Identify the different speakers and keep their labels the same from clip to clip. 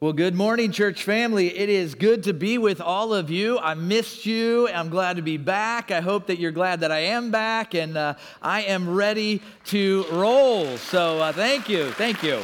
Speaker 1: Well, good morning, church family. It is good to be with all of you. I missed you. I'm glad to be back. I hope that you're glad that I am back, and I am ready to roll. So thank you.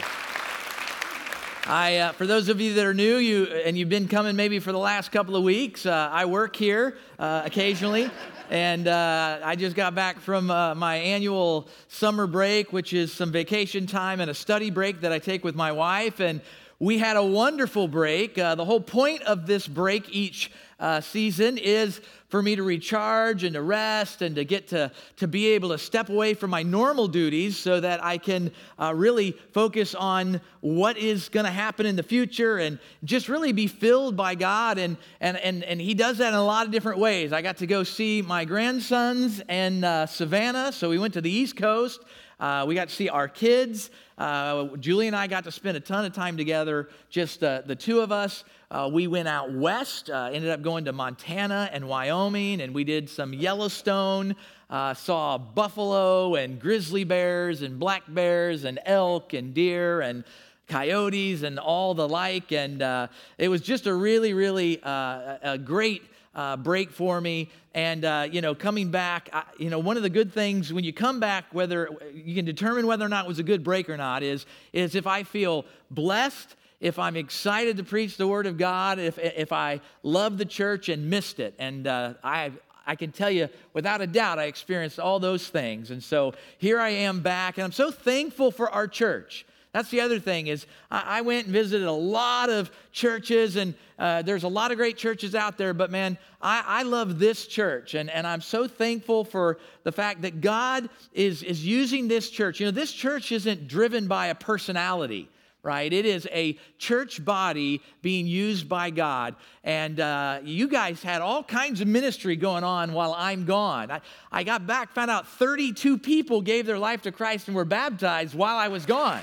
Speaker 1: For those of you that are new, you've been coming maybe for the last couple of weeks, I work here occasionally. And I just got back from my annual summer break, which is some vacation time and a study break that I take with my wife. And we had a wonderful break. The whole point of this break each season is for me to recharge and to rest and to get to be able to step away from my normal duties so that I can really focus on what is going to happen in the future and just really be filled by God. And He does that in a lot of different ways. I got to go see my grandsons in Savannah, so we went to the East Coast. We got to see our kids. Julie and I got to spend a ton of time together, just the two of us. We went out west, ended up going to Montana and Wyoming, and we did some Yellowstone, saw buffalo and grizzly bears and black bears and elk and deer and coyotes and all the like. And it was just a really, really a great break for me. And, coming back, one of the good things when you come back, whether you can determine whether or not it was a good break or not, is if I feel blessed, if I'm excited to preach the Word of God, if I love the church and missed it. And I can tell you, without a doubt, I experienced all those things. And so here I am back, and I'm so thankful for our church. That's the other thing is I went and visited a lot of churches, and there's a lot of great churches out there, but man, I love this church, and I'm so thankful for the fact that God is using this church. This church isn't driven by a personality, right? It is a church body being used by God, and you guys had all kinds of ministry going on while I'm gone. I got back, found out 32 people gave their life to Christ and were baptized while I was gone.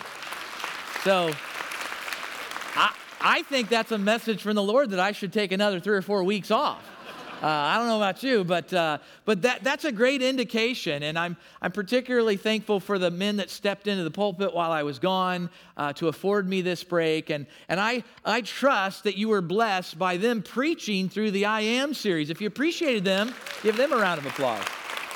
Speaker 1: So I think that's a message from the Lord that I should take another 3 or 4 weeks off. I don't know about you, but that's a great indication, and I'm particularly thankful for the men that stepped into the pulpit while I was gone to afford me this break, and I trust that you were blessed by them preaching through the I Am series. If you appreciated them, give them a round of applause.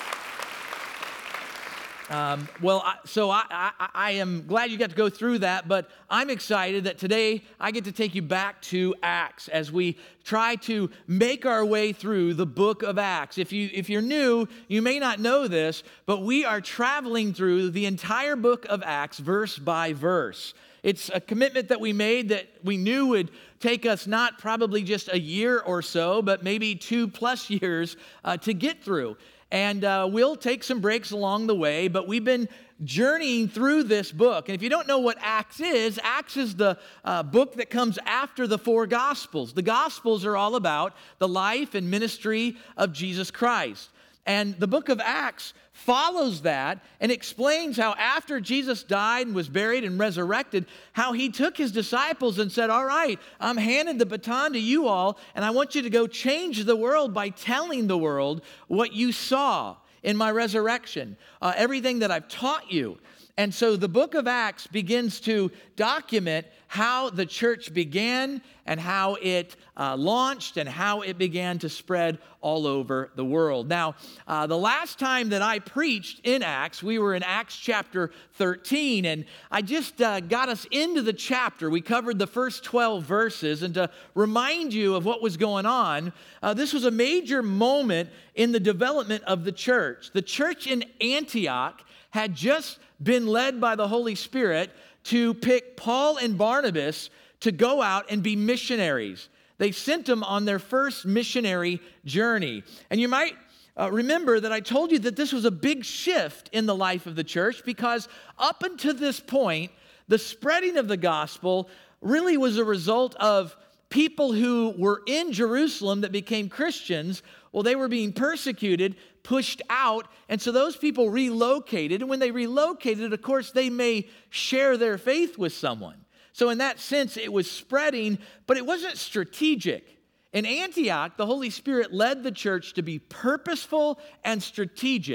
Speaker 1: I am glad you got to go through that, but I'm excited that today I get to take you back to Acts as we try to make our way through the book of Acts. If you're new, you may not know this, but we are traveling through the entire book of Acts verse by verse. It's a commitment that we made that we knew would take us not probably just a year or so, but maybe 2+ years to get through. And we'll take some breaks along the way, but we've been journeying through this book. And if you don't know what Acts is the book that comes after the 4 Gospels. The Gospels are all about the life and ministry of Jesus Christ. And the book of Acts follows that and explains how after Jesus died and was buried and resurrected, how he took his disciples and said, all right, I'm handing the baton to you all, and I want you to go change the world by telling the world what you saw in my resurrection, everything that I've taught you. And so the book of Acts begins to document how the church began and how it launched and how it began to spread all over the world. Now, the last time that I preached in Acts, we were in Acts chapter 13, and I just got us into the chapter. We covered the first 12 verses, and to remind you of what was going on, this was a major moment in the development of the church. The church in Antioch had just been led by the Holy Spirit to pick Paul and Barnabas to go out and be missionaries. They sent them on their first missionary journey. And you might remember that I told you that this was a big shift in the life of the church, because up until this point, the spreading of the gospel really was a result of people who were in Jerusalem that became Christians. Well, they were being persecuted, pushed out, and so those people relocated. And when they relocated, of course, they may share their faith with someone. So in that sense, it was spreading, but it wasn't strategic. In Antioch, the Holy Spirit led the church to be purposeful and strategic,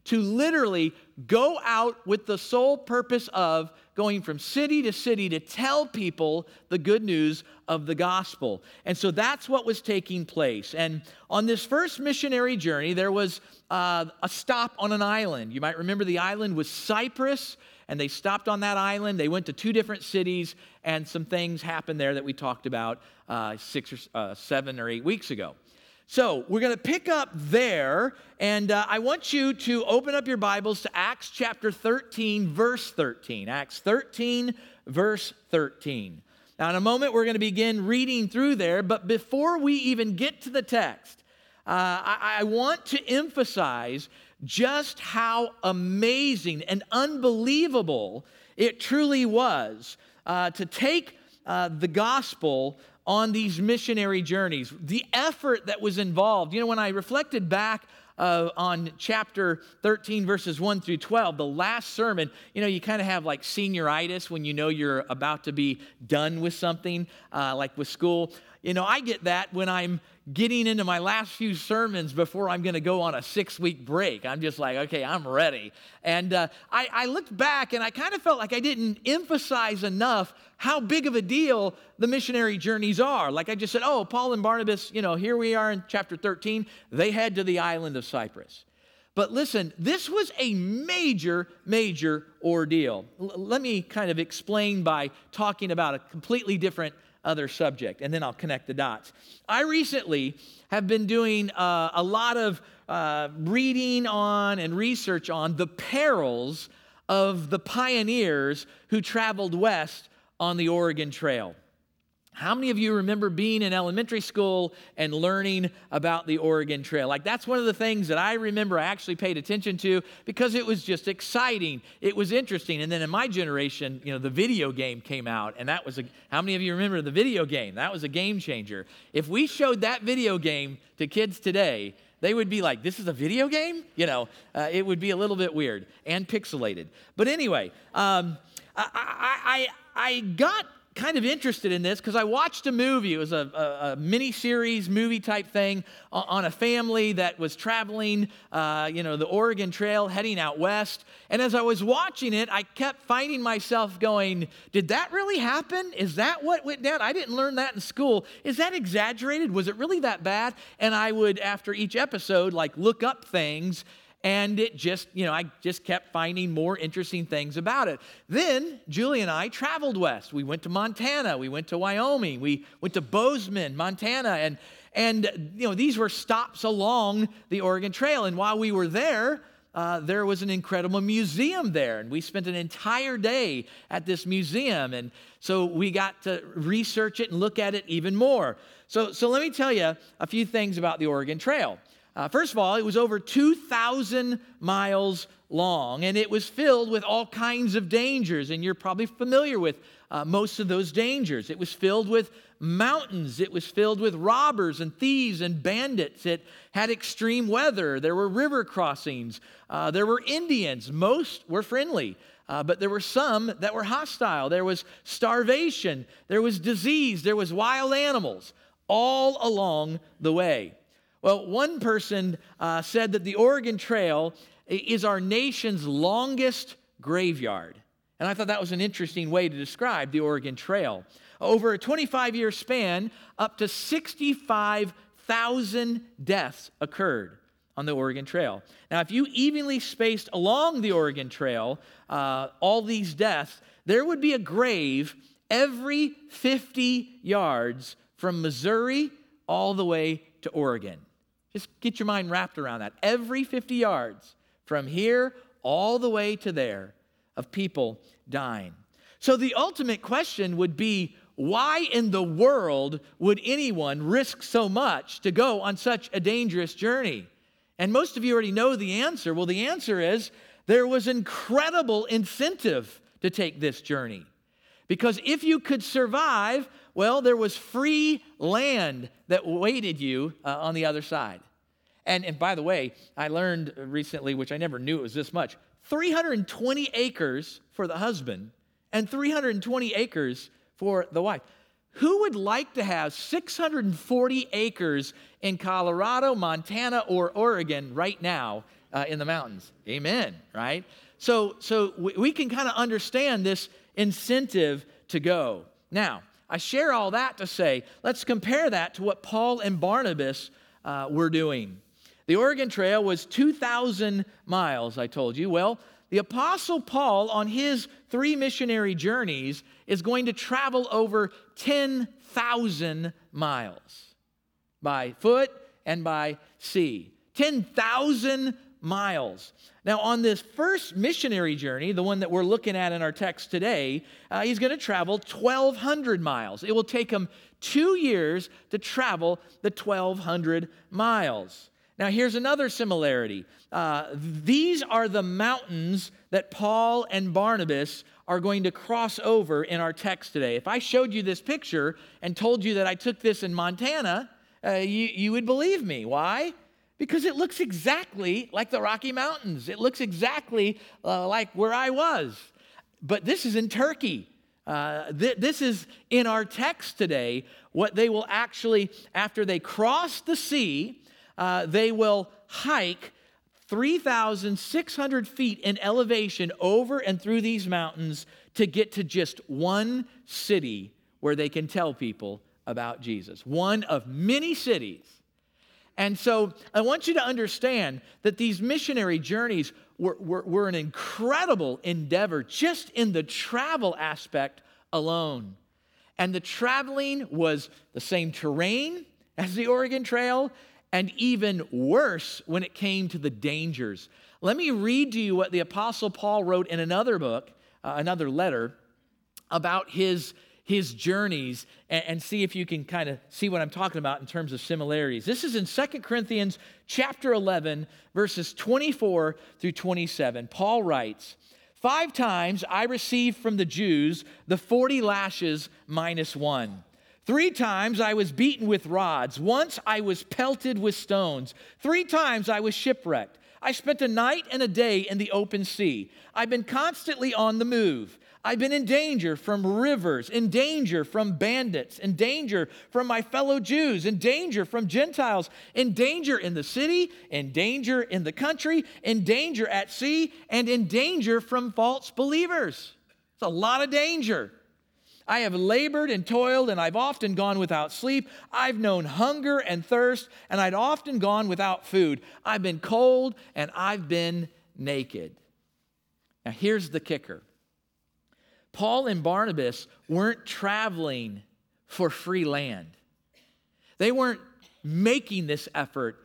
Speaker 1: to literally go out with the sole purpose of going from city to city to tell people the good news of the gospel. And so that's what was taking place. And on this first missionary journey, there was a stop on an island. You might remember the island was Cyprus, and they stopped on that island. They went to 2 different cities, and some things happened there that we talked about 7 or 8 weeks ago. So we're going to pick up there, and I want you to open up your Bibles to Acts chapter 13, verse 13. Acts 13, verse 13. Now, in a moment, we're going to begin reading through there, but before we even get to the text, I want to emphasize just how amazing and unbelievable it truly was to take the gospel on these missionary journeys, the effort that was involved. You know, when I reflected back on chapter 13, verses 1 through 12, the last sermon, you know, you kind of have like senioritis when you know you're about to be done with something, like with school. You know, I get that when I'm getting into my last few sermons before I'm going to go on a 6-week break. I'm just like, okay, I'm ready. And I looked back and I kind of felt like I didn't emphasize enough how big of a deal the missionary journeys are. Like I just said, oh, Paul and Barnabas, you know, here we are in chapter 13. They head to the island of Cyprus. But listen, this was a major, major ordeal. Let me kind of explain by talking about a completely different other subject, and then I'll connect the dots. I recently have been doing a lot of reading on and research on the perils of the pioneers who traveled west on the Oregon Trail. How many of you remember being in elementary school and learning about the Oregon Trail? Like, that's one of the things that I remember I actually paid attention to because it was just exciting. It was interesting. And then in my generation, you know, the video game came out, and that was how many of you remember the video game? That was a game changer. If we showed that video game to kids today, they would be like, this is a video game? You know, it would be a little bit weird and pixelated. But anyway, I got kind of interested in this because I watched a movie. It was a mini-series movie type thing on a family that was traveling, the Oregon Trail, heading out west. And as I was watching it, I kept finding myself going, did that really happen? Is that what went down? I didn't learn that in school. Is that exaggerated? Was it really that bad? And I would, after each episode, like look up things. And it just, I just kept finding more interesting things about it. Then Julie and I traveled west. We went to Montana. We went to Wyoming. We went to Bozeman, Montana. And these were stops along the Oregon Trail. And while we were there, there was an incredible museum there. And we spent an entire day at this museum. And so we got to research it and look at it even more. So let me tell you a few things about the Oregon Trail. First of all, it was over 2,000 miles long, and it was filled with all kinds of dangers, and you're probably familiar with most of those dangers. It was filled with mountains. It was filled with robbers and thieves and bandits. It had extreme weather. There were river crossings. There were Indians. Most were friendly, but there were some that were hostile. There was starvation. There was disease. There was wild animals all along the way. Well, one person said that the Oregon Trail is our nation's longest graveyard. And I thought that was an interesting way to describe the Oregon Trail. Over a 25-year span, up to 65,000 deaths occurred on the Oregon Trail. Now, if you evenly spaced along the Oregon Trail all these deaths, there would be a grave every 50 yards from Missouri all the way to Oregon. Just get your mind wrapped around that. Every 50 yards from here all the way to there of people dying. So the ultimate question would be, why in the world would anyone risk so much to go on such a dangerous journey? And most of you already know the answer. Well, the answer is there was incredible incentive to take this journey. Because if you could survive, well, there was free land that waited you on the other side. And by the way, I learned recently, which I never knew it was this much, 320 acres for the husband and 320 acres for the wife. Who would like to have 640 acres in Colorado, Montana, or Oregon right now in the mountains. Amen, right? So we can kind of understand this incentive to go. Now, I share all that to say, let's compare that to what Paul and Barnabas were doing. The Oregon Trail was 2,000 miles, I told you. Well, the Apostle Paul, on his 3 missionary journeys, is going to travel over 10,000 miles by foot and by sea. 10,000 miles. Now, on this first missionary journey, the one that we're looking at in our text today, he's going to travel 1,200 miles. It will take him 2 years to travel the 1,200 miles. Now, here's another similarity. These are the mountains that Paul and Barnabas are going to cross over in our text today. If I showed you this picture and told you that I took this in Montana, you would believe me. Why? Because it looks exactly like the Rocky Mountains. It looks exactly like where I was. But this is in Turkey. This is in our text today, what they will actually, after they cross the sea, they will hike 3,600 feet in elevation over and through these mountains to get to just one city where they can tell people about Jesus. One of many cities. And so I want you to understand that these missionary journeys were an incredible endeavor just in the travel aspect alone. And the traveling was the same terrain as the Oregon Trail, and even worse when it came to the dangers. Let me read to you what the Apostle Paul wrote in another book, another letter, about his journeys, and see if you can kind of see what I'm talking about in terms of similarities. This is in 2 Corinthians chapter 11, verses 24 through 27. Paul writes, 5 times I received from the Jews the 40 lashes minus 1. 3 times I was beaten with rods. Once I was pelted with stones. 3 times I was shipwrecked. I spent a night and a day in the open sea. I've been constantly on the move. I've been in danger from rivers, in danger from bandits, in danger from my fellow Jews, in danger from Gentiles, in danger in the city, in danger in the country, in danger at sea, and in danger from false believers. It's a lot of danger. I have labored and toiled, and I've often gone without sleep. I've known hunger and thirst, and I'd often gone without food. I've been cold, and I've been naked. Now, here's the kicker. Paul and Barnabas weren't traveling for free land. They weren't making this effort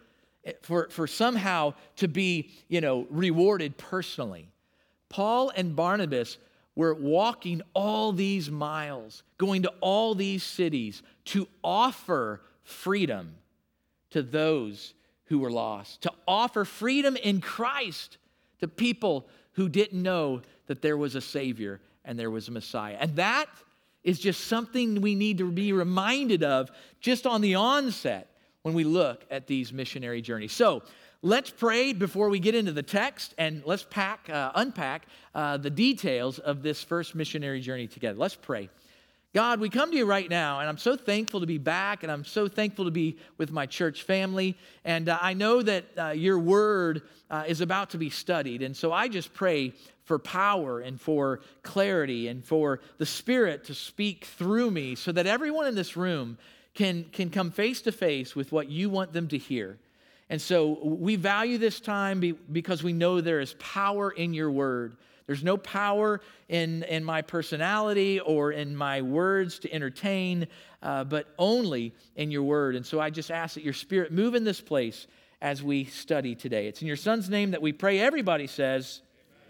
Speaker 1: for somehow to be, rewarded personally. Paul and Barnabas were walking all these miles, going to all these cities to offer freedom to those who were lost, to offer freedom in Christ to people who didn't know that there was a Savior and there was a Messiah. And that is just something we need to be reminded of just on the onset when we look at these missionary journeys. So let's pray before we get into the text, and let's unpack the details of this first missionary journey together. Let's pray. God, we come to you right now, and I'm so thankful to be back, and I'm so thankful to be with my church family. And I know that your word is about to be studied, and so I just pray for power and for clarity and for the Spirit to speak through me so that everyone in this room can come face to face with what you want them to hear. And so we value this time because we know there is power in your word. There's no power in my personality or in my words to entertain, but only in your word. And so I just ask that your Spirit move in this place as we study today. It's in your Son's name that we pray. Everybody says,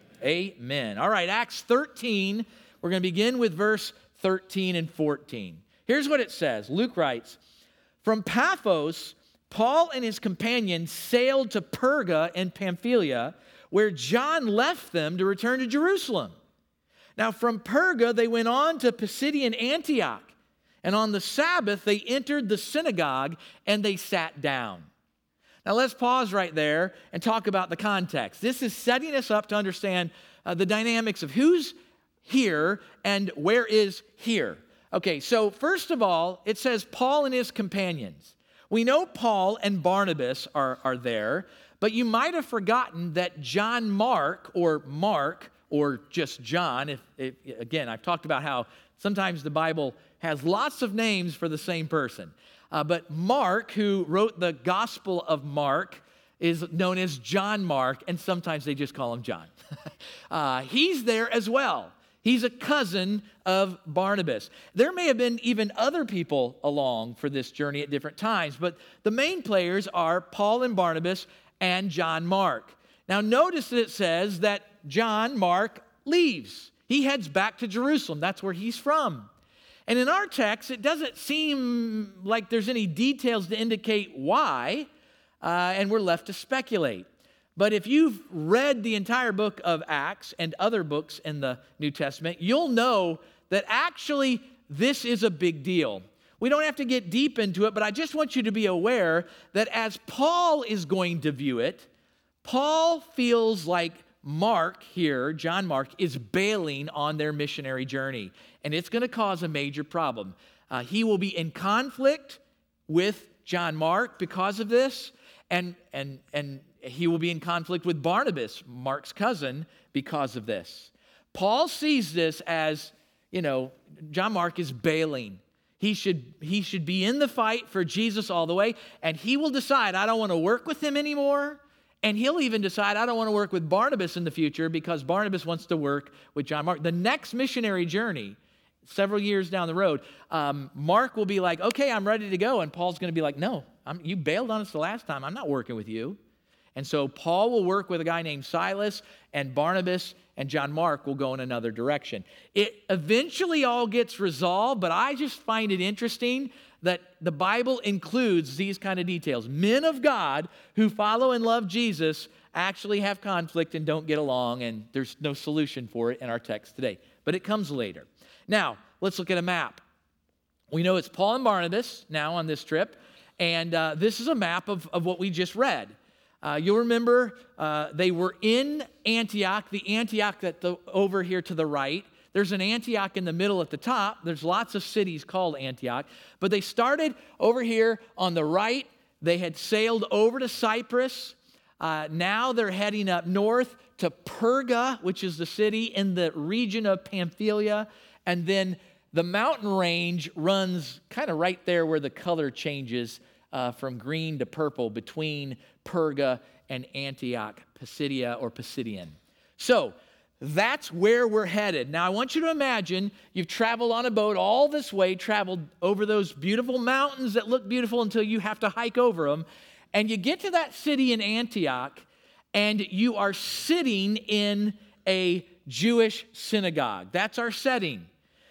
Speaker 1: Amen. All right, Acts 13. We're going to begin with verse 13 and 14. Here's what it says. Luke writes, from Paphos, Paul and his companions sailed to Perga and Pamphylia, where John left them to return to Jerusalem. Now from Perga, they went on to Pisidian Antioch, and on the Sabbath, they entered the synagogue and they sat down. Now let's pause right there and talk about the context. This is setting us up to understand the dynamics of who's here and where is here. Okay, so first of all, it says Paul and his companions. We know Paul and Barnabas are there, But you might have forgotten that John Mark, or just John, again, I've talked about how sometimes the Bible has lots of names for the same person. But Mark, who wrote the Gospel of Mark, is known as John Mark, and sometimes they just call him John. He's there as well. He's a cousin of Barnabas. There may have been even other people along for this journey at different times, but the main players are Paul and Barnabas and John Mark. Now notice that it says that John Mark leaves. He heads back to Jerusalem. That's where he's from. And in our text, it doesn't seem like there's any details to indicate why, and we're left to speculate. But if you've read the entire book of Acts and other books in the New Testament, you'll know that actually this is a big deal. We don't have to get deep into it, but I just want you to be aware that as Paul is going to view it, Paul feels like Mark here, John Mark, is bailing on their missionary journey, and it's going to cause a major problem. He will be in conflict with John Mark because of this, and he will be in conflict with Barnabas, Mark's cousin, because of this. Paul sees this as, John Mark is bailing. He should be in the fight for Jesus all the way, and he will decide, I don't want to work with him anymore, and he'll even decide, I don't want to work with Barnabas in the future because Barnabas wants to work with John Mark. The next missionary journey, several years down the road, Mark will be like, okay, I'm ready to go, and Paul's going to be like, no, you bailed on us the last time. I'm not working with you. And so Paul will work with a guy named Silas, and Barnabas and John Mark will go in another direction. It eventually all gets resolved, but I just find it interesting that the Bible includes these kind of details. Men of God who follow and love Jesus actually have conflict and don't get along, and there's no solution for it in our text today. But it comes later. Now, let's look at a map. We know it's Paul and Barnabas now on this trip, and this is a map of what we just read. You'll remember they were in Antioch, the Antioch over here to the right. There's an Antioch in the middle at the top. There's lots of cities called Antioch. But they started over here on the right. They had sailed over to Cyprus. Now they're heading up north to Perga, which is the city in the region of Pamphylia. And then the mountain range runs kind of right there where the color changes from green to purple between Perga and Antioch, Pisidia or Pisidian. So that's where we're headed. Now I want you to imagine you've traveled on a boat all this way, traveled over those beautiful mountains that look beautiful until you have to hike over them, and you get to that city in Antioch, and you are sitting in a Jewish synagogue. That's our setting.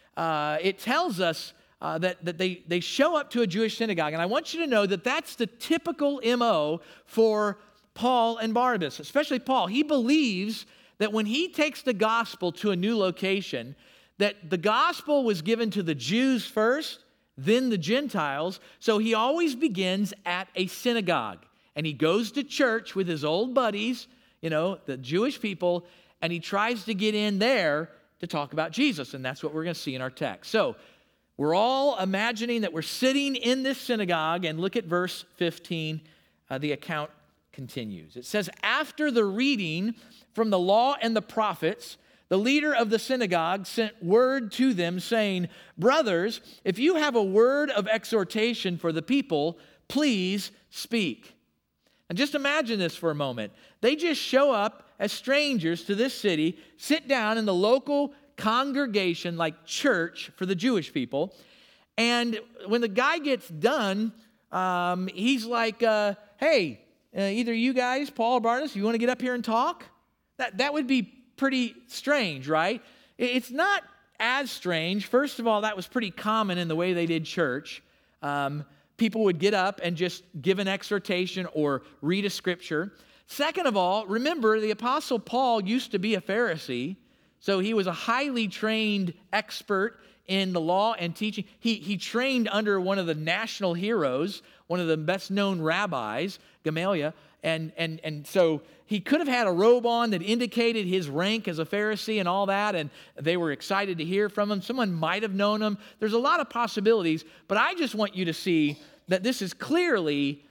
Speaker 1: It tells us that they show up to a Jewish synagogue. And I want you to know that that's the typical MO for Paul and Barnabas, especially Paul. He believes that when he takes the gospel to a new location, that the gospel was given to the Jews first, then the Gentiles. So he always begins at a synagogue. And he goes to church with his old buddies, the Jewish people, and he tries to get in there to talk about Jesus. And that's what we're going to see in our text. So we're all imagining that we're sitting in this synagogue, and look at verse 15. The account continues. It says, after the reading from the law and the prophets, the leader of the synagogue sent word to them saying, brothers, if you have a word of exhortation for the people, please speak. And just imagine this for a moment. They just show up as strangers to this city, sit down in the local congregation, like church for the Jewish people. And when the guy gets done, he's like, hey, either you guys, Paul or Barnabas, you want to get up here and talk? That would be pretty strange, right? It's not as strange. First of all, that was pretty common in the way they did church. People would get up and just give an exhortation or read a scripture. Second of all, remember the Apostle Paul used to be a Pharisee, so he was a highly trained expert in the law and teaching. He trained under one of the national heroes, one of the best-known rabbis, Gamaliel, and so he could have had a robe on that indicated his rank as a Pharisee and all that, and they were excited to hear from him. Someone might have known him. There's a lot of possibilities, but I just want you to see that this is clearly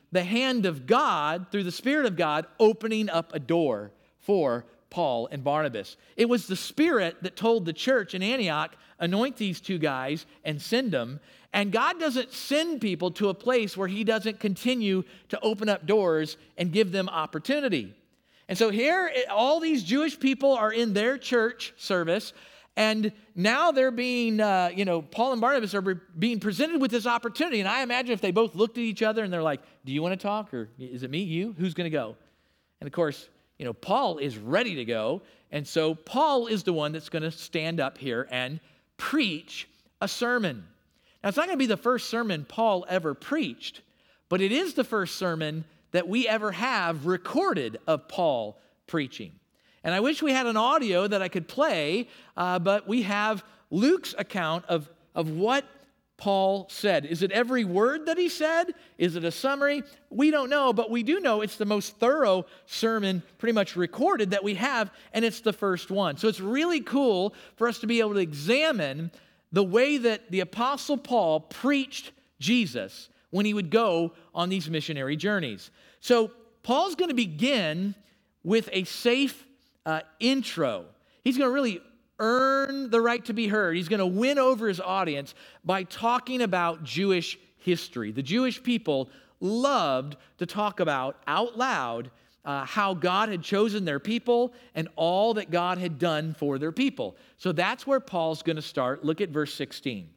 Speaker 1: the hand of God, through the Spirit of God, opening up a door for Paul and Barnabas. It was the Spirit that told the church in Antioch, anoint these two guys and send them. And God doesn't send people to a place where he doesn't continue to open up doors and give them opportunity. And so here, all these Jewish people are in their church service, and now they're being, Paul and Barnabas are being presented with this opportunity. And I imagine if they both looked at each other and they're like, do you want to talk? Or is it me, you? Who's going to go? And of course, Paul is ready to go. And so Paul is the one that's going to stand up here and preach a sermon. Now, it's not going to be the first sermon Paul ever preached, but it is the first sermon that we ever have recorded of Paul preaching. And I wish we had an audio that I could play, but we have Luke's account of what Paul said. Is it every word that he said? Is it a summary? We don't know, but we do know it's the most thorough sermon pretty much recorded that we have, and it's the first one. So it's really cool for us to be able to examine the way that the Apostle Paul preached Jesus when he would go on these missionary journeys. So Paul's going to begin with a safe intro. He's going to really earn the right to be heard. He's going to win over his audience by talking about Jewish history. The Jewish people loved to talk about out loud how God had chosen their people and all that God had done for their people. So that's where Paul's going to start. Look at verse 16.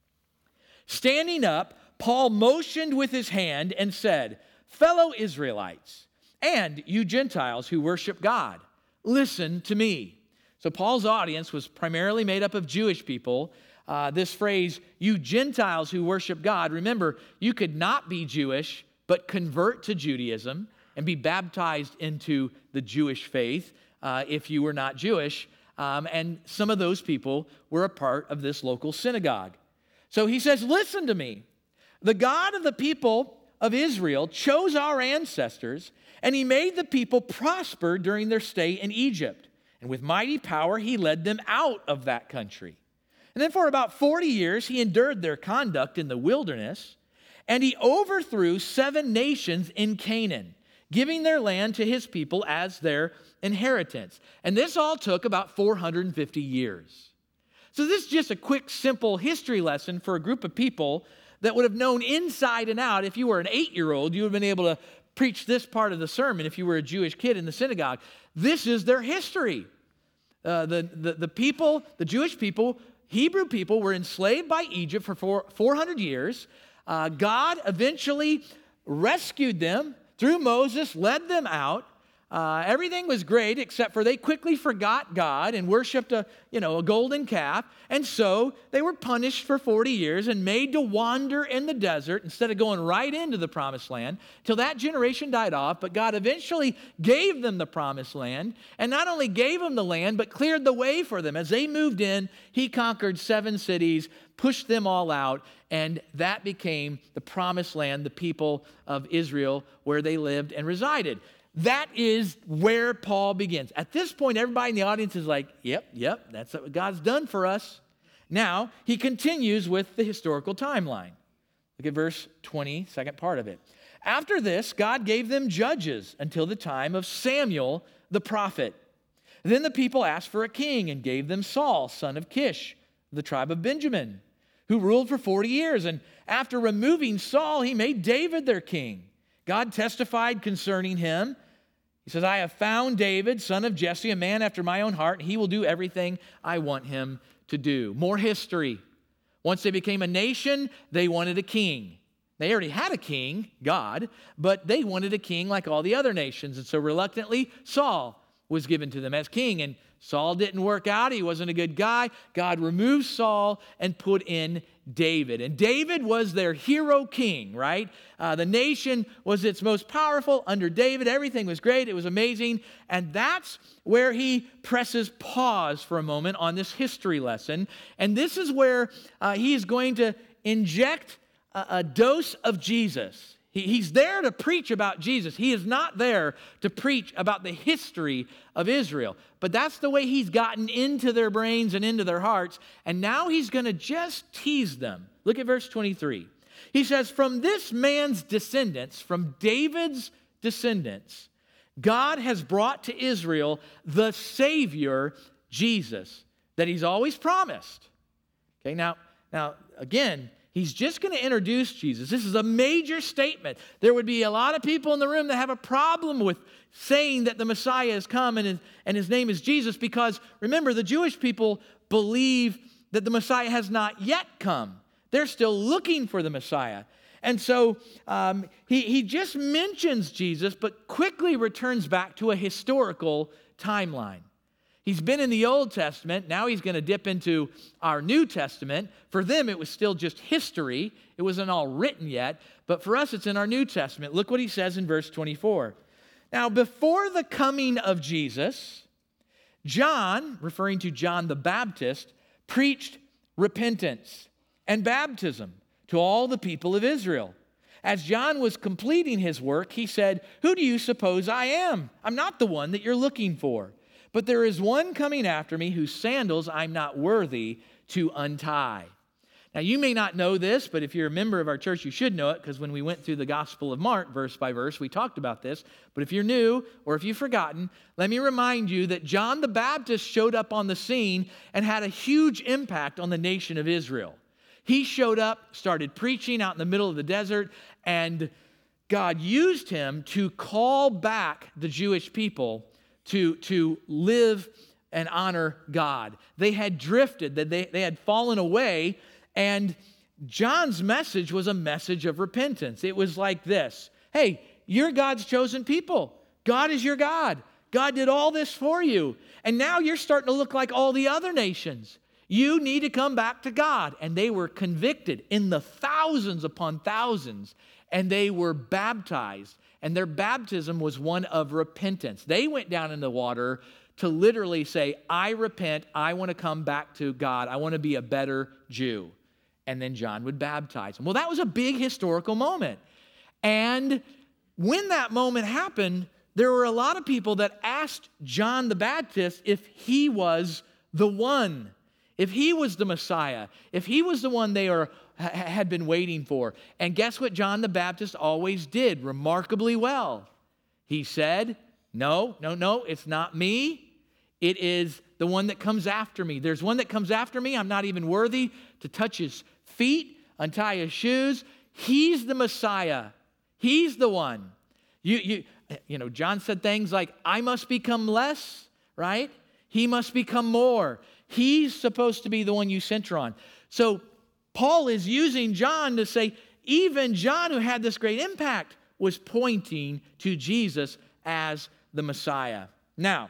Speaker 1: Standing up, Paul motioned with his hand and said, "Fellow Israelites, and you Gentiles who worship God, listen to me." So Paul's audience was primarily made up of Jewish people. This phrase, you Gentiles who worship God, remember, you could not be Jewish, but convert to Judaism and be baptized into the Jewish faith if you were not Jewish. And some of those people were a part of this local synagogue. So he says, listen to me. The God of the people of Israel chose our ancestors, and he made the people prosper during their stay in Egypt. And with mighty power, he led them out of that country. And then for about 40 years, he endured their conduct in the wilderness, and he overthrew 7 nations in Canaan, giving their land to his people as their inheritance. And this all took about 450 years. So this is just a quick, simple history lesson for a group of people that would have known inside and out. If you were an 8-year-old, you would have been able to preach this part of the sermon if you were a Jewish kid in the synagogue. This is their history. The people, the Jewish people, Hebrew people were enslaved by Egypt for 400 years. God eventually rescued them through Moses, led them out. Everything was great except for they quickly forgot God and worshiped a golden calf. And so they were punished for 40 years and made to wander in the desert instead of going right into the promised land till that generation died off. But God eventually gave them the promised land, and not only gave them the land, but cleared the way for them. As they moved in, he conquered 7 cities, pushed them all out, and that became the promised land, the people of Israel, where they lived and resided. That is where Paul begins. At this point, everybody in the audience is like, yep, that's what God's done for us. Now, he continues with the historical timeline. Look at verse 20, second part of it. After this, God gave them judges until the time of Samuel the prophet. Then the people asked for a king and gave them Saul, son of Kish, of the tribe of Benjamin, who ruled for 40 years. And after removing Saul, he made David their king. God testified concerning him. He says, I have found David, son of Jesse, a man after my own heart, and he will do everything I want him to do. More history. Once they became a nation, they wanted a king. They already had a king, God, but they wanted a king like all the other nations. And so reluctantly, Saul was given to them as king. And Saul didn't work out. He wasn't a good guy. God removed Saul and put in David. And David was their hero king, right? The nation was its most powerful under David. Everything was great. It was amazing. And that's where he presses pause for a moment on this history lesson. And this is where he is going to inject a dose of Jesus. He's there to preach about Jesus. He is not there to preach about the history of Israel. But that's the way he's gotten into their brains and into their hearts. And now he's going to just tease them. Look at verse 23. He says, from this man's descendants, from David's descendants, God has brought to Israel the Savior, Jesus, that he's always promised. Okay, now again, he's just going to introduce Jesus. This is a major statement. There would be a lot of people in the room that have a problem with saying that the Messiah has come and his name is Jesus, because remember, the Jewish people believe that the Messiah has not yet come. They're still looking for the Messiah. And so he just mentions Jesus, but quickly returns back to a historical timeline. He's been in the Old Testament. Now he's going to dip into our New Testament. For them, it was still just history. It wasn't all written yet. But for us, it's in our New Testament. Look what he says in verse 24. Now, before the coming of Jesus, John, referring to John the Baptist, preached repentance and baptism to all the people of Israel. As John was completing his work, he said, "Who do you suppose I am? I'm not the one that you're looking for. But there is one coming after me whose sandals I'm not worthy to untie." Now, you may not know this, but if you're a member of our church, you should know it, because when we went through the Gospel of Mark, verse by verse, we talked about this. But if you're new, or if you've forgotten, let me remind you that John the Baptist showed up on the scene and had a huge impact on the nation of Israel. He showed up, started preaching out in the middle of the desert, and God used him to call back the Jewish people to live and honor God. They had drifted, they had fallen away, and John's message was a message of repentance. It was like this: hey, you're God's chosen people. God is your God. God did all this for you, and now you're starting to look like all the other nations. You need to come back to God. And they were convicted in the thousands upon thousands, and they were baptized. And their baptism was one of repentance. They went down in the water to literally say, I repent, I want to come back to God, I want to be a better Jew. And then John would baptize them. Well, that was a big historical moment. And when that moment happened, there were a lot of people that asked John the Baptist if he was the one, if he was the Messiah, if he was the one they had been waiting for. And guess what John the Baptist always did remarkably well? He said, no, it's not me. It is the one that comes after me. There's one that comes after me. I'm not even worthy to touch his feet, untie his shoes. He's the Messiah. He's the one. You know, John said things like, I must become less, right? He must become more. He's supposed to be the one you center on. So Paul is using John to say, even John, who had this great impact, was pointing to Jesus as the Messiah. Now,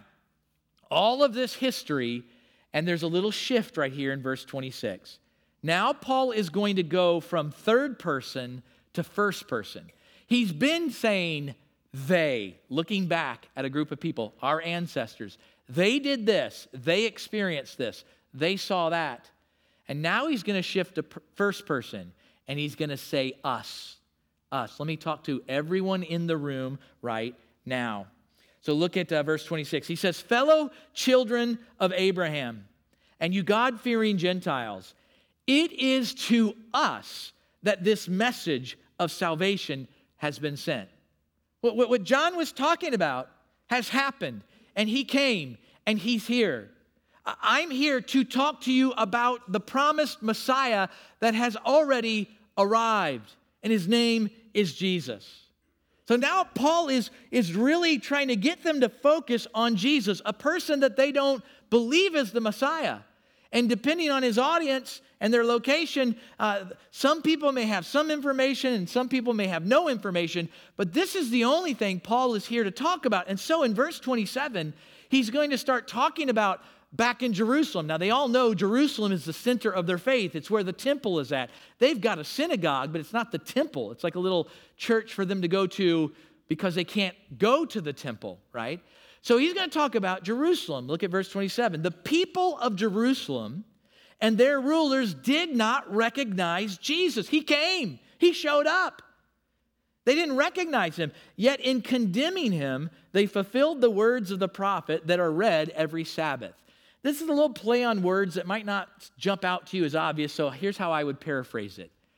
Speaker 1: all of this history, and there's a little shift right here in verse 26. Now Paul is going to go from third person to first person. He's been saying they, looking back at a group of people, our ancestors. They did this. They experienced this. They saw that. And now he's going to shift to first person, and he's going to say us. Us. Let me talk to everyone in the room right now. So look at verse 26. He says, fellow children of Abraham, and you God-fearing Gentiles, it is to us that this message of salvation has been sent. What John was talking about has happened, and he came, and he's here. I'm here to talk to you about the promised Messiah that has already arrived, and his name is Jesus. So now Paul is really trying to get them to focus on Jesus, a person that they don't believe is the Messiah. And depending on his audience and their location, some people may have some information and some people may have no information, but this is the only thing Paul is here to talk about. And so in verse 27, he's going to start talking about back in Jerusalem. Now, they all know Jerusalem is the center of their faith. It's where the temple is at. They've got a synagogue, but it's not the temple. It's like a little church for them to go to because they can't go to the temple, right? So he's going to talk about Jerusalem. Look at verse 27. The people of Jerusalem and their rulers did not recognize Jesus. He came. He showed up. They didn't recognize him. Yet in condemning him, they fulfilled the words of the prophet that are read every Sabbath. This is a little play on words that might not jump out to you as obvious, so here's how I would paraphrase it.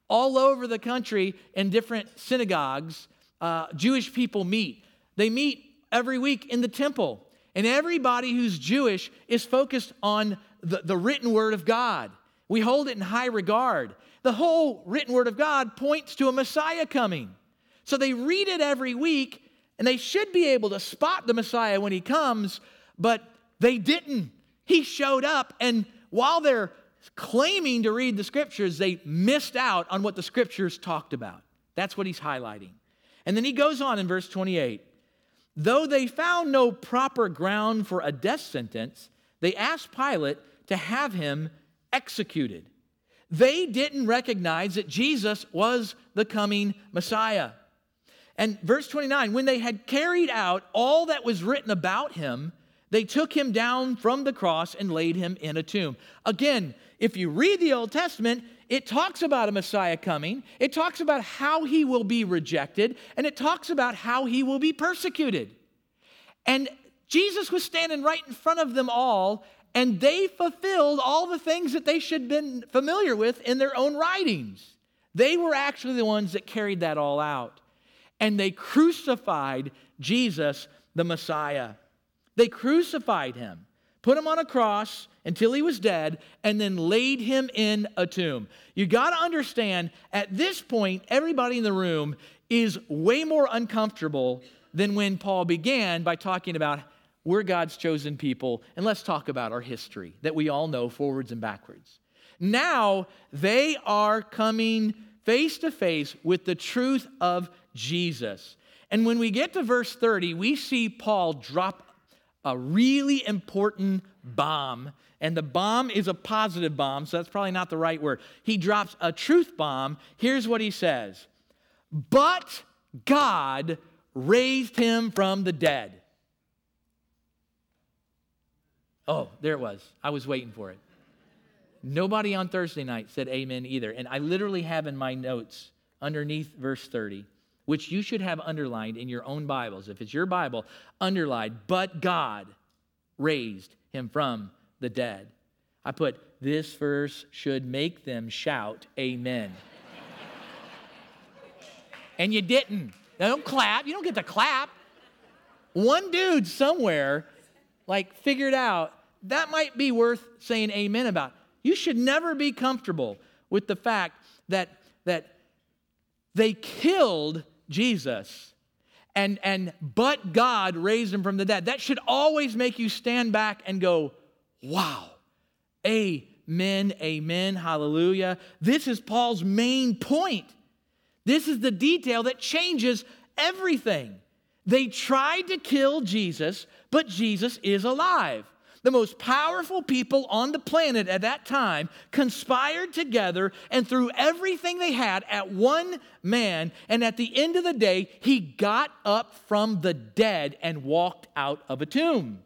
Speaker 1: All over the country in different synagogues, Jewish people meet. They meet every week in the temple. And everybody who's Jewish is focused on the written word of God. We hold it in high regard. The whole written word of God points to a Messiah coming. So they read it every week, and they should be able to spot the Messiah when he comes, but they didn't. He showed up, and while they're claiming to read the scriptures, they missed out on what the scriptures talked about. That's what he's highlighting. And then he goes on in verse 28. Though they found no proper ground for a death sentence, they asked Pilate to have him executed. They didn't recognize that Jesus was the coming Messiah. And verse 29, when they had carried out all that was written about him, they took him down from the cross and laid him in a tomb. Again, if you read the Old Testament, it talks about a Messiah coming. It talks about how he will be rejected, and it talks about how he will be persecuted. And Jesus was standing right in front of them all, and they fulfilled all the things that they should have been familiar with in their own writings. They were actually the ones that carried that all out. And they crucified Jesus, the Messiah. They crucified him, put him on a cross until he was dead, and then laid him in a tomb. You got to understand, at this point, everybody in the room is way more uncomfortable than when Paul began by talking about we're God's chosen people, and let's talk about our history that we all know forwards and backwards. Now they are coming face to face with the truth of Jesus. And when we get to verse 30, we see Paul drop a really important bomb. And the bomb is a positive bomb, so that's probably not the right word. He drops a truth bomb. Here's what he says. But God raised him from the dead. Oh, there it was. I was waiting for it. Nobody on Thursday night said amen either. And I literally have in my notes underneath verse 30, which you should have underlined in your own Bibles. If it's your Bible, underlined, but God raised him from the dead. I put, this verse should make them shout amen. And you didn't. Now don't clap. You don't get to clap. One dude somewhere figured out that might be worth saying amen about. You should never be comfortable with the fact that they killed Jesus but God raised him from the dead. That should always make you stand back and go, wow, amen, amen, hallelujah. This is Paul's main point. This is the detail that changes everything. They tried to kill Jesus, but Jesus is alive. The most powerful people on the planet at that time conspired together and threw everything they had at one man. And at the end of the day, he got up from the dead and walked out of a tomb.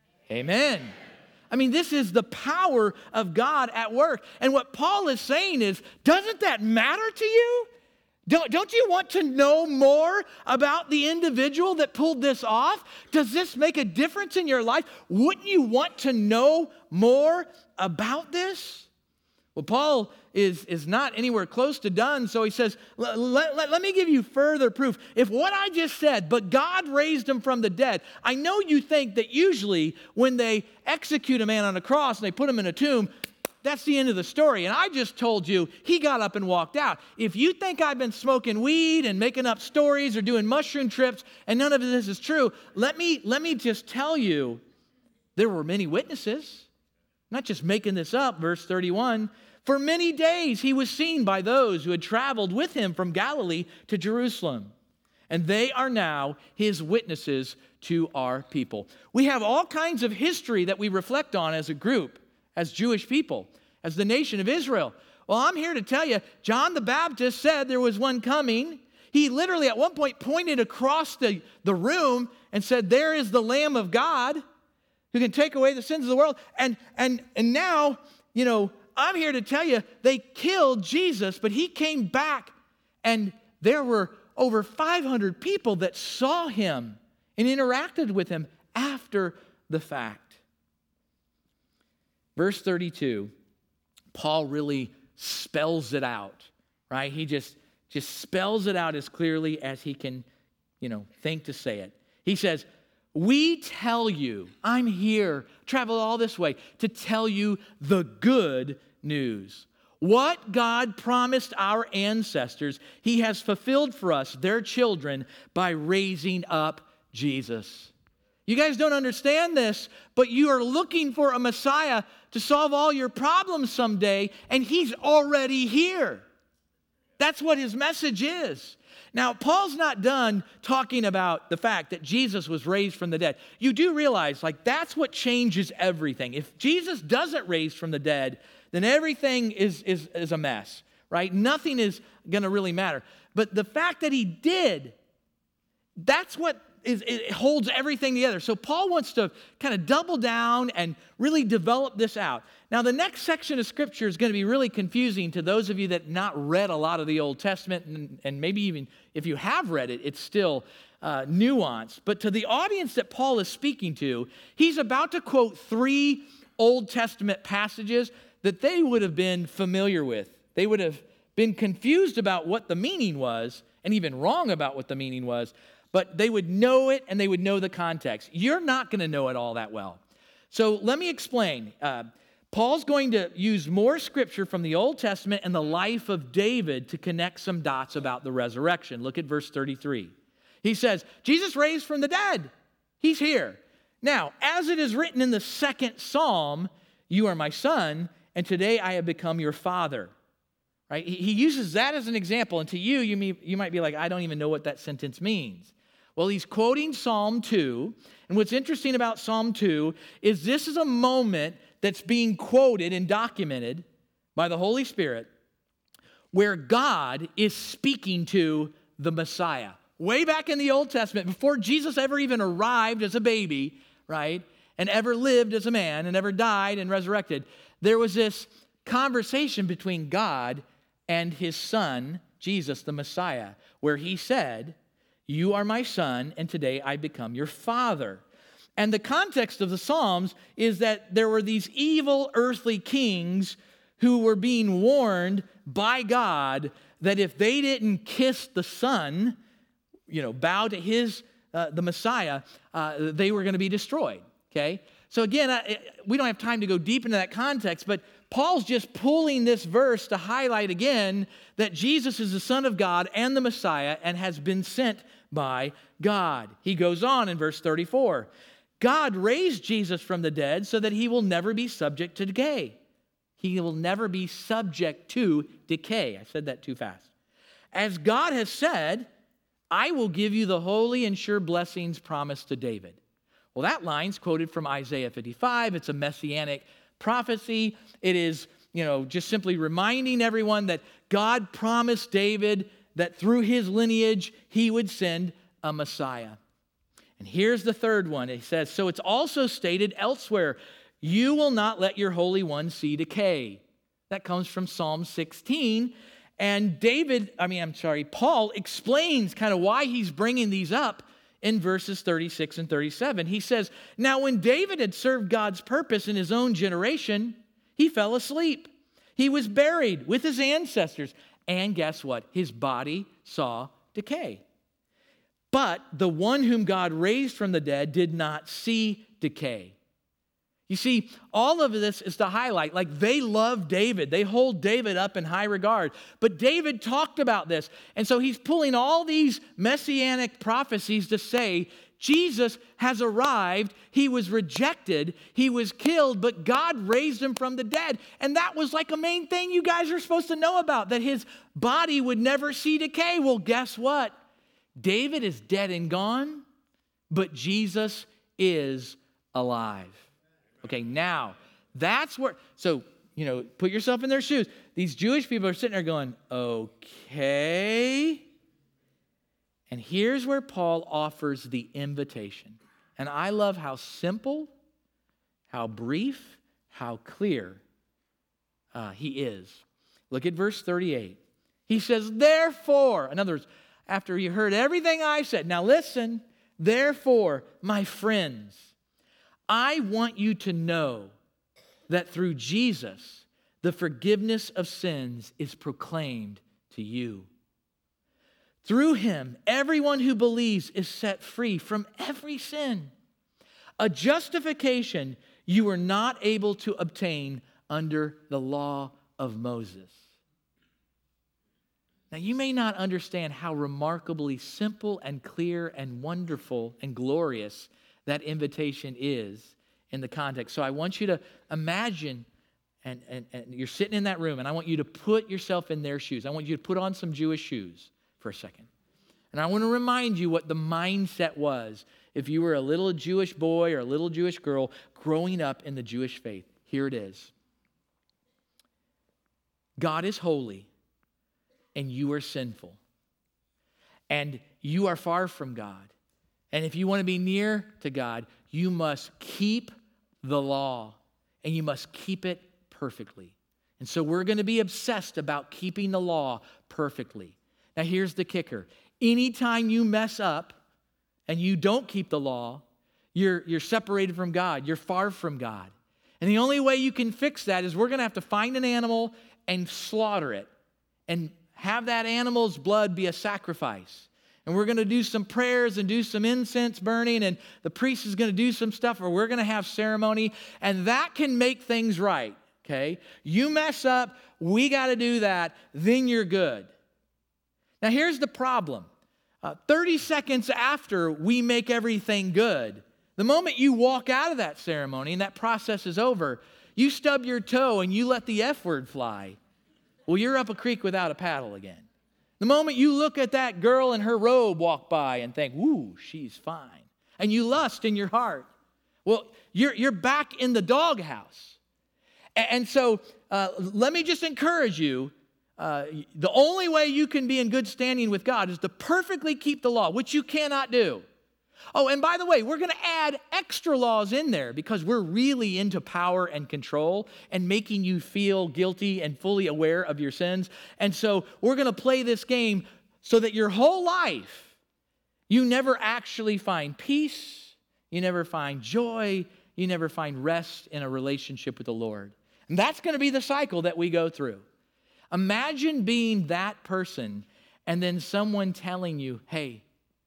Speaker 1: Amen. I mean, this is the power of God at work. And what Paul is saying is, doesn't that matter to you? Don't you want to know more about the individual that pulled this off? Does this make a difference in your life? Wouldn't you want to know more about this? Well, Paul is not anywhere close to done, so he says, let me give you further proof. If what I just said, but God raised him from the dead, I know you think that usually when they execute a man on a cross and they put him in a tomb, that's the end of the story. And I just told you he got up and walked out. If you think I've been smoking weed and making up stories or doing mushroom trips and none of this is true, let me just tell you there were many witnesses. Not just making this up, verse 31. For many days he was seen by those who had traveled with him from Galilee to Jerusalem. And they are now his witnesses to our people. We have all kinds of history that we reflect on as a group, as Jewish people, as the nation of Israel. Well, I'm here to tell you, John the Baptist said there was one coming. He literally at one point pointed across the room and said, there is the Lamb of God who can take away the sins of the world. And now, I'm here to tell you, they killed Jesus, but he came back, and there were over 500 people that saw him and interacted with him after the fact. Verse 32, Paul really spells it out, right? He just spells it out as clearly as he can, think to say it. He says, we tell you, I'm here, travel all this way to tell you the good news. What God promised our ancestors, he has fulfilled for us, their children, by raising up Jesus. You guys don't understand this, but you are looking for a Messiah to solve all your problems someday, and he's already here. That's what his message is. Now, Paul's not done talking about the fact that Jesus was raised from the dead. You do realize, that's what changes everything. If Jesus doesn't raise from the dead, then everything is a mess, right? Nothing is going to really matter. But the fact that he did, that's what it holds everything together. So Paul wants to kind of double down and really develop this out. Now, the next section of Scripture is going to be really confusing to those of you that not read a lot of the Old Testament, and maybe even if you have read it, it's still nuanced. But to the audience that Paul is speaking to, he's about to quote 3 Old Testament passages that they would have been familiar with. They would have been confused about what the meaning was, and even wrong about what the meaning was, but they would know it and they would know the context. You're not going to know it all that well. So let me explain. Paul's going to use more scripture from the Old Testament and the life of David to connect some dots about the resurrection. Look at verse 33. He says, Jesus raised from the dead. He's here. Now, as it is written in the 2nd Psalm, you are my son, and today I have become your father. Right? He uses that as an example, and to you might be like, I don't even know what that sentence means. Well, he's quoting Psalm 2, and what's interesting about Psalm 2 is this is a moment that's being quoted and documented by the Holy Spirit where God is speaking to the Messiah. Way back in the Old Testament, before Jesus ever even arrived as a baby, right, and ever lived as a man and ever died and resurrected, there was this conversation between God and his son, Jesus, the Messiah, where he said, you are my son, and today I become your father. And the context of the Psalms is that there were these evil earthly kings who were being warned by God that if they didn't kiss the Son, bow to the Messiah, they were going to be destroyed, okay? So again, we don't have time to go deep into that context, but Paul's just pulling this verse to highlight again that Jesus is the Son of God and the Messiah and has been sent by God. He goes on in verse 34. God raised Jesus from the dead so that he will never be subject to decay. He will never be subject to decay. I said that too fast. As God has said, I will give you the holy and sure blessings promised to David. Well, that line's quoted from Isaiah 55. It's a messianic prophecy. It is, just simply reminding everyone that God promised David that through his lineage, he would send a Messiah. And here's the third one. He says, so it's also stated elsewhere, you will not let your Holy One see decay. That comes from Psalm 16. And Paul explains kind of why he's bringing these up in verses 36 and 37. He says, now when David had served God's purpose in his own generation, he fell asleep. He was buried with his ancestors. And guess what? His body saw decay. But the one whom God raised from the dead did not see decay. You see, all of this is to highlight, they love David. They hold David up in high regard. But David talked about this. And so he's pulling all these messianic prophecies to say, Jesus has arrived. He was rejected. He was killed, but God raised him from the dead. And that was a main thing you guys are supposed to know about, that his body would never see decay. Well, guess what? David is dead and gone, but Jesus is alive. Okay, now, that's where, put yourself in their shoes. These Jewish people are sitting there going, okay. And here's where Paul offers the invitation. And I love how simple, how brief, how clear he is. Look at verse 38. He says, therefore, in other words, after you heard everything I said, now listen, therefore, my friends, I want you to know that through Jesus, the forgiveness of sins is proclaimed to you. Through him, everyone who believes is set free from every sin. A justification you were not able to obtain under the law of Moses. Now, you may not understand how remarkably simple and clear and wonderful and glorious that invitation is in the context. So I want you to imagine, and you're sitting in that room, and I want you to put yourself in their shoes. I want you to put on some Jewish shoes for a second. And I want to remind you what the mindset was if you were a little Jewish boy or a little Jewish girl growing up in the Jewish faith. Here it is. God is holy, and you are sinful. And you are far from God. And if you want to be near to God, you must keep the law, and you must keep it perfectly. And so we're going to be obsessed about keeping the law perfectly. Now here's the kicker. Anytime you mess up and you don't keep the law, you're separated from God. You're far from God. And the only way you can fix that is we're going to have to find an animal and slaughter it and have that animal's blood be a sacrifice. And we're going to do some prayers and do some incense burning, and the priest is going to do some stuff, or we're going to have ceremony, and that can make things right, okay? You mess up, we got to do that, then you're good. Now here's the problem. 30 seconds after we make everything good, the moment you walk out of that ceremony and that process is over, you stub your toe and you let the F word fly. Well, you're up a creek without a paddle again. The moment you look at that girl in her robe walk by and think, woo, she's fine, and you lust in your heart, well, you're back in the doghouse. And so let me just encourage you, the only way you can be in good standing with God is to perfectly keep the law, which you cannot do. Oh, and by the way, we're going to add extra laws in there because we're really into power and control and making you feel guilty and fully aware of your sins. And so we're going to play this game so that your whole life, you never actually find peace, you never find joy, you never find rest in a relationship with the Lord. And that's going to be the cycle that we go through. Imagine being that person and then someone telling you, hey,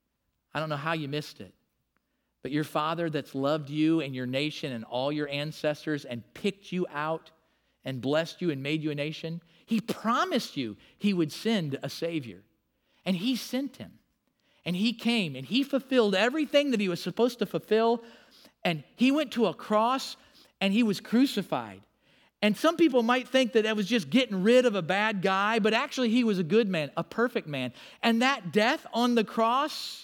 Speaker 1: I don't know how you missed it, but your Father that's loved you and your nation and all your ancestors and picked you out and blessed you and made you a nation, he promised you he would send a Savior. And he sent him. And he came and he fulfilled everything that he was supposed to fulfill. And he went to a cross and he was crucified. And some people might think that that was just getting rid of a bad guy, but actually he was a good man, a perfect man. And that death on the cross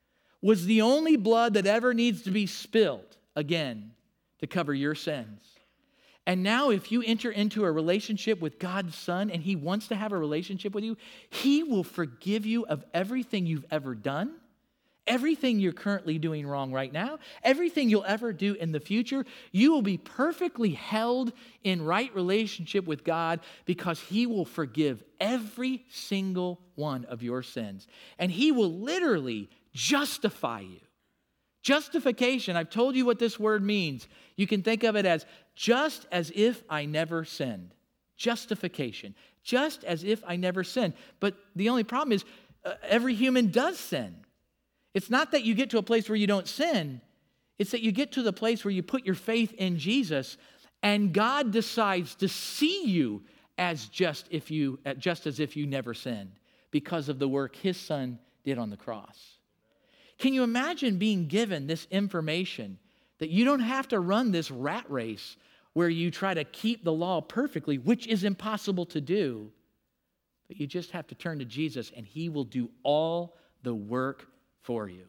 Speaker 1: was the only blood that ever needs to be spilled again to cover your sins. And now if you enter into a relationship with God's Son and he wants to have a relationship with you, he will forgive you of everything you've ever done, everything you're currently doing wrong right now, everything you'll ever do in the future. You will be perfectly held in right relationship with God because he will forgive every single one of your sins. And he will literally justify you. Justification, I've told you what this word means. You can think of it as just as if I never sinned. Justification, just as if I never sinned. But the only problem is every human does sin. It's not that you get to a place where you don't sin. It's that you get to the place where you put your faith in Jesus and God decides to see you as just as if you never sinned because of the work his Son did on the cross. Can you imagine being given this information that you don't have to run this rat race where you try to keep the law perfectly, which is impossible to do, but you just have to turn to Jesus and he will do all the work for you.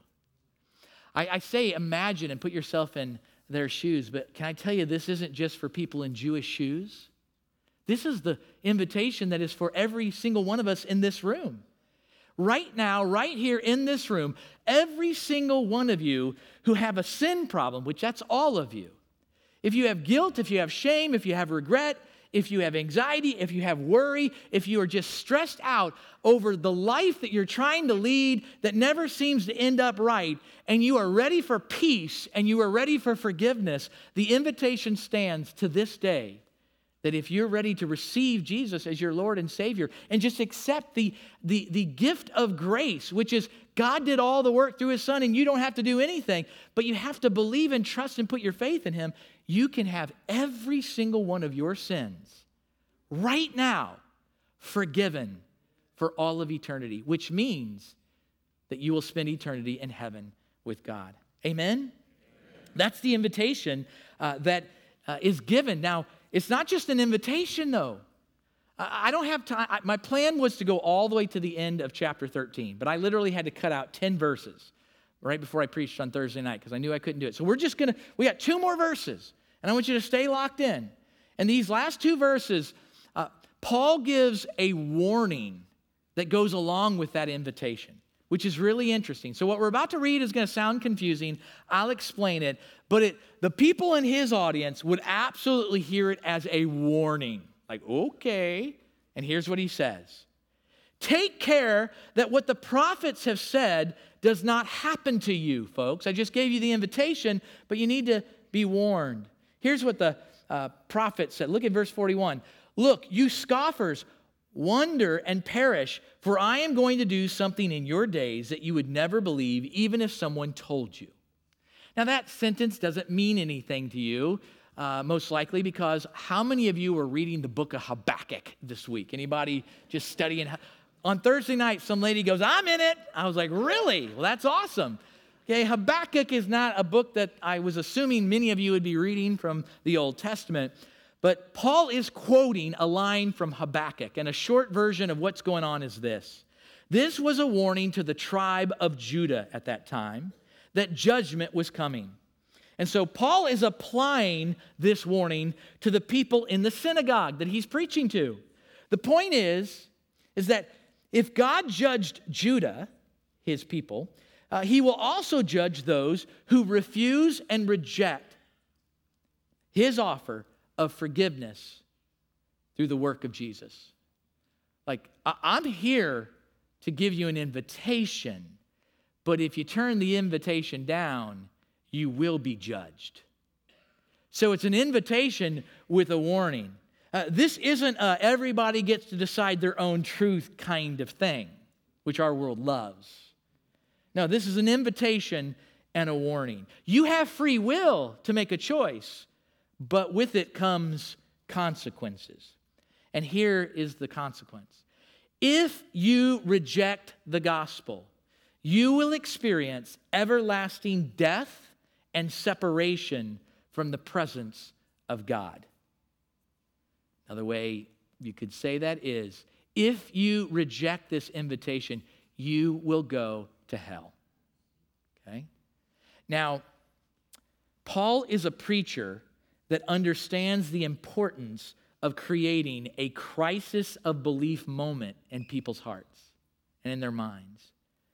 Speaker 1: I say imagine and put yourself in their shoes, but can I tell you this isn't just for people in Jewish shoes? This is the invitation that is for every single one of us in this room. Right now, right here in this room, every single one of you who have a sin problem, which that's all of you. If you have guilt, if you have shame, if you have regret, if you have anxiety, if you have worry, if you are just stressed out over the life that you're trying to lead that never seems to end up right, and you are ready for peace and you are ready for forgiveness, the invitation stands to this day That if you're ready to receive Jesus as your Lord and Savior and just accept the gift of grace, which is God did all the work through his Son and you don't have to do anything, but you have to believe and trust and put your faith in him, you can have every single one of your sins right now forgiven for all of eternity, which means that you will spend eternity in heaven with God. Amen? That's the invitation that is given. Now, it's not just an invitation, though. I don't have time. My plan was to go all the way to the end of chapter 13, but I literally had to cut out 10 verses right before I preached on Thursday night because I knew I couldn't do it. So we got 2 more verses, and I want you to stay locked in. And these last 2 verses, Paul gives a warning that goes along with that invitation, which is really interesting. So what we're about to read is going to sound confusing. I'll explain it. But the people in his audience would absolutely hear it as a warning. Like, okay. And here's what he says. Take care that what the prophets have said does not happen to you, folks. I just gave you the invitation, but you need to be warned. Here's what the prophet said. Look at verse 41. Look, you scoffers, wonder and perish, for I am going to do something in your days that you would never believe, even if someone told you. Now, that sentence doesn't mean anything to you, most likely because how many of you were reading the book of Habakkuk this week? Anybody just studying? On Thursday night, some lady goes, I'm in it. I was like, really? Well, that's awesome. Okay, Habakkuk is not a book that I was assuming many of you would be reading from the Old Testament. But Paul is quoting a line from Habakkuk, and a short version of what's going on is this. This was a warning to the tribe of Judah at that time that judgment was coming. And so Paul is applying this warning to the people in the synagogue that he's preaching to. The point is that if God judged Judah, his people, he will also judge those who refuse and reject his offer of forgiveness through the work of Jesus. Like, I'm here to give you an invitation, but if you turn the invitation down, you will be judged. So it's an invitation with a warning. This isn't everybody gets to decide their own truth kind of thing, which our world loves. No, this is an invitation and a warning. You have free will to make a choice, but with it comes consequences. And here is the consequence. If you reject the gospel, you will experience everlasting death and separation from the presence of God. Another way you could say that is, if you reject this invitation, you will go to hell. Okay? Now, Paul is a preacher that understands the importance of creating a crisis of belief moment in people's hearts and in their minds.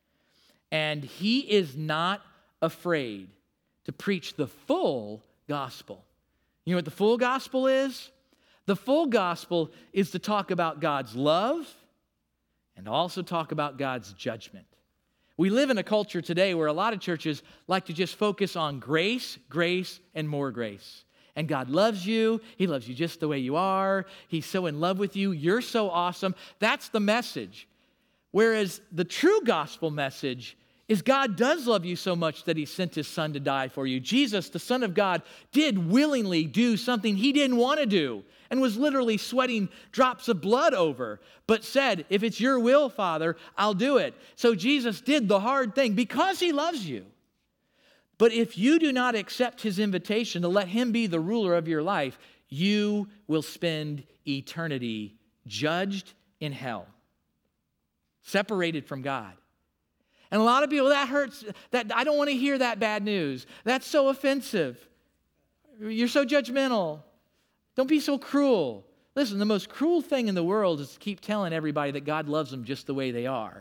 Speaker 1: And he is not afraid to preach the full gospel. You know what the full gospel is? The full gospel is to talk about God's love and also talk about God's judgment. We live in a culture today where a lot of churches like to just focus on grace, grace, and more grace. And God loves you. He loves you just the way you are. He's so in love with you. You're so awesome. That's the message. Whereas the true gospel message is God does love you so much that he sent his son to die for you. Jesus, the Son of God, did willingly do something he didn't want to do and was literally sweating drops of blood over, but said, if it's your will, Father, I'll do it. So Jesus did the hard thing because he loves you. But if you do not accept his invitation to let him be the ruler of your life, you will spend eternity judged in hell, separated from God. And a lot of people, that hurts. That I don't want to hear that bad news. That's so offensive. You're so judgmental. Don't be so cruel. Listen, the most cruel thing in the world is to keep telling everybody that God loves them just the way they are.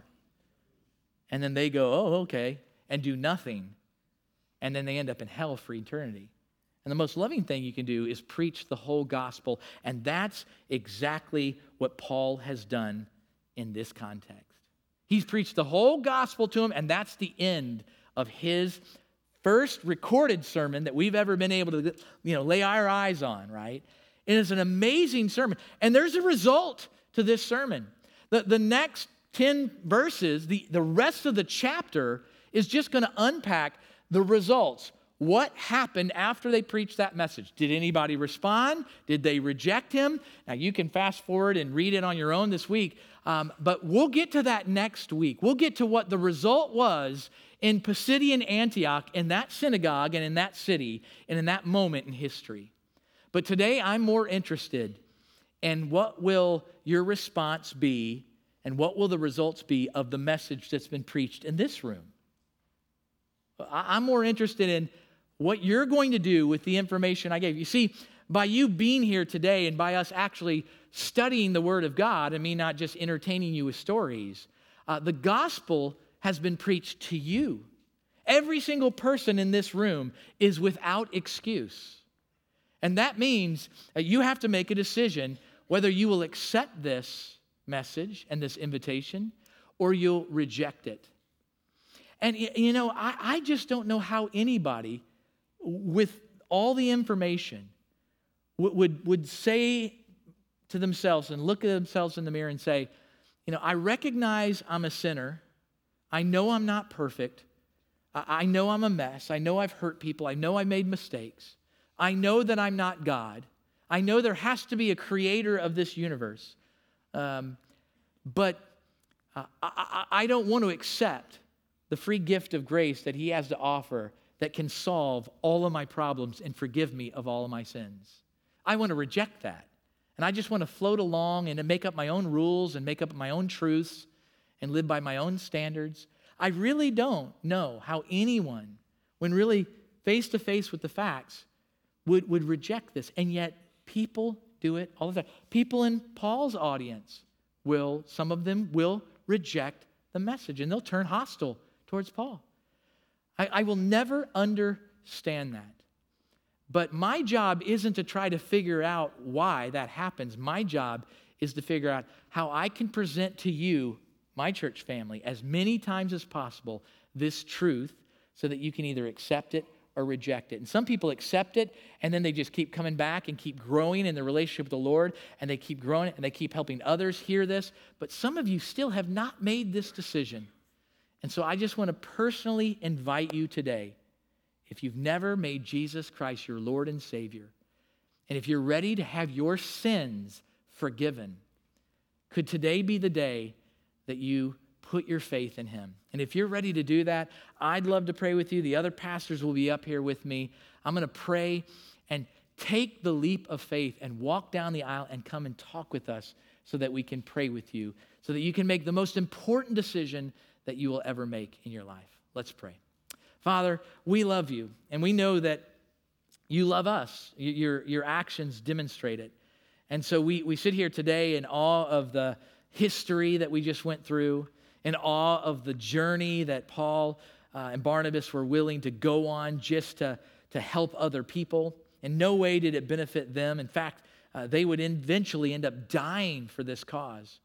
Speaker 1: And then they go, oh, okay, and do nothing. And then they end up in hell for eternity. And the most loving thing you can do is preach the whole gospel. And that's exactly what Paul has done in this context. He's preached the whole gospel to him, and that's the end of his first recorded sermon that we've ever been able to, lay our eyes on, right? It is an amazing sermon. And there's a result to this sermon. The next 10 verses, the rest of the chapter is just going to unpack the results. What happened after they preached that message? Did anybody respond? Did they reject him? Now, you can fast forward and read it on your own this week, but we'll get to that next week. We'll get to what the result was in Pisidian Antioch, in that synagogue and in that city and in that moment in history. But today, I'm more interested in what will your response be and what will the results be of the message that's been preached in this room. I'm more interested in what you're going to do with the information I gave you. See, by you being here today and by us actually studying the Word of God and me not just entertaining you with stories, the gospel has been preached to you. Every single person in this room is without excuse. And that means you have to make a decision whether you will accept this message and this invitation or you'll reject it. And, you know, I just don't know how anybody with all the information would say to themselves and look at themselves in the mirror and say, you know, I recognize I'm a sinner. I know I'm not perfect. I know I'm a mess. I know I've hurt people. I know I made mistakes. I know that I'm not God. I know there has to be a creator of this universe. But I don't want to accept the free gift of grace that he has to offer that can solve all of my problems and forgive me of all of my sins. I want to reject that. And I just want to float along and make up my own rules and make up my own truths and live by my own standards. I really don't know how anyone, when really face to face with the facts, would reject this. And yet people do it all the time. People in Paul's audience some of them will reject the message and they'll turn hostile towards Paul. I will never understand that. But my job isn't to try to figure out why that happens. My job is to figure out how I can present to you, my church family, as many times as possible, this truth so that you can either accept it or reject it. And some people accept it, and then they just keep coming back and keep growing in their relationship with the Lord, and they keep growing, and they keep helping others hear this. But some of you still have not made this decision. And so I just want to personally invite you today, if you've never made Jesus Christ your Lord and Savior, and if you're ready to have your sins forgiven, could today be the day that you put your faith in him? And if you're ready to do that, I'd love to pray with you. The other pastors will be up here with me. I'm going to pray, and take the leap of faith and walk down the aisle and come and talk with us so that we can pray with you, so that you can make the most important decision that you will ever make in your life. Let's pray. Father, we love you, and we know that you love us. Your actions demonstrate it. And so we sit here today in awe of the history that we just went through, in awe of the journey that Paul and Barnabas were willing to go on just to help other people. In no way did it benefit them. In fact, they would eventually end up dying for this cause.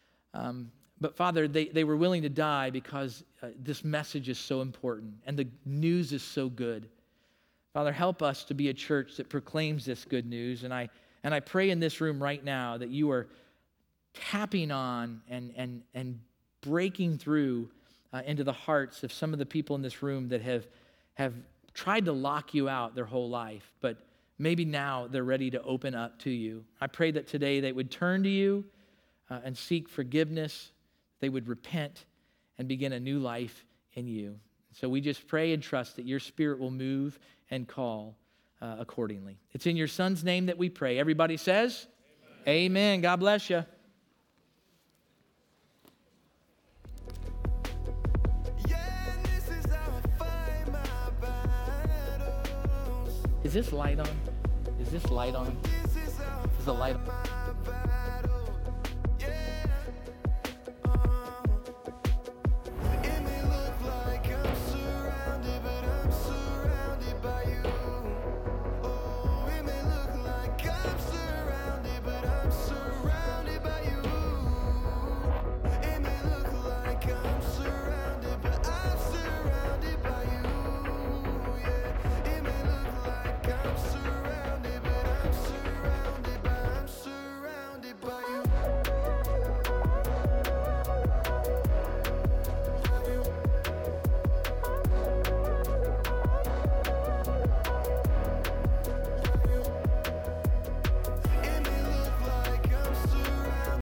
Speaker 1: But Father, they were willing to die because this message is so important and the news is so good. Father, help us to be a church that proclaims this good news. And I pray in this room right now that you are tapping on and breaking through into the hearts of some of the people in this room that have tried to lock you out their whole life, but maybe now they're ready to open up to you. I pray that today they would turn to you and seek forgiveness. They would repent and begin a new life in you. So we just pray and trust that your Spirit will move and call accordingly. It's in your Son's name that we pray. Everybody says, Amen. God bless you. Is this light on? Is this light on? Is the light on?